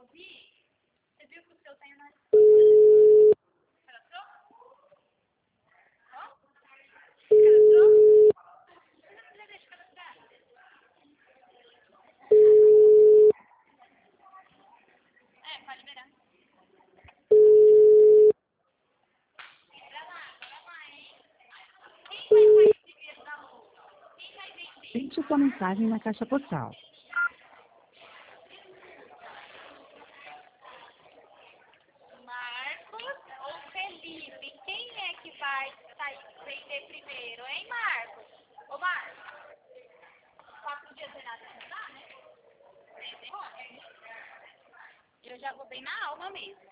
ouvi? Você viu que o seu tem na... Cadastrou? Ó? Cadastrou? Já deixa cadastrar. Pode liberar. Quem vai sair primeiro da luta? Quem vai vender? Deixe sua mensagem na caixa postal. Marcos ou Felipe? Quem é que vai sair vender primeiro, hein, Marcos? Ô, Marcos, 4 dias sem nada não dá, né? Eu já vou bem na alma mesmo.